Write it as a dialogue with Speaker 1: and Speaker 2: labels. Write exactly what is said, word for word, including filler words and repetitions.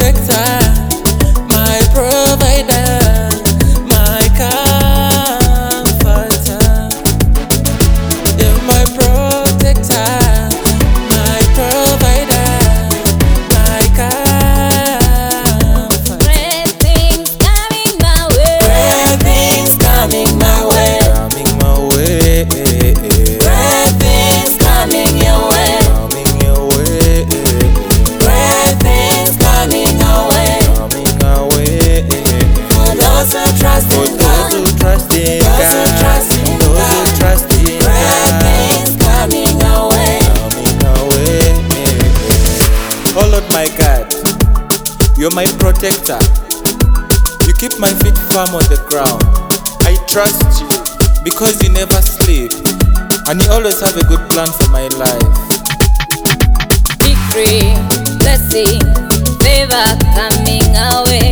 Speaker 1: protector, my provider, my comforter. You're my protector, my provider, my comforter.
Speaker 2: Great things coming my way.
Speaker 1: Great things coming my way.
Speaker 3: Coming my way.
Speaker 1: Great things coming your way.
Speaker 3: Coming your way.
Speaker 1: Great things coming our way.
Speaker 3: Coming our way.
Speaker 1: For those who trust
Speaker 3: For
Speaker 1: in
Speaker 3: those
Speaker 1: God,
Speaker 3: who trust in
Speaker 1: those who
Speaker 3: God,
Speaker 1: trust in
Speaker 3: those who
Speaker 1: God.
Speaker 3: trust in
Speaker 1: Great
Speaker 3: God,
Speaker 1: things coming our way.
Speaker 3: coming our way. Oh Lord my God, you're my protector. You keep my feet firm on the ground. I trust you because you never sleep, and you always have a good plan for my life.
Speaker 2: Victory, blessing, favor coming our way.